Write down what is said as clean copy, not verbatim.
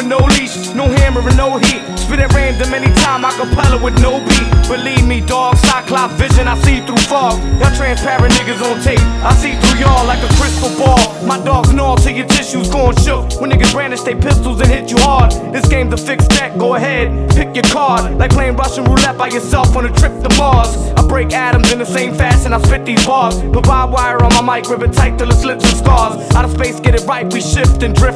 with no leash, no hammer and no heat. Spit at random anytime, acapella with no beat. Believe me, dog, Cyclops vision, I see through fog. Y'all transparent niggas on tape, I see through y'all like a crystal ball. My dogs gnaw till your tissues going shook. When niggas brandish they pistols and hit you hard. This game to fix that, go ahead, pick your card. Like playing Russian roulette by yourself on a trip to Mars. I break atoms in the same fashion I spit these bars. Put barbed wire on my mic, rip it tight till it slits and scars. Out of space, get it right, we shift and drift.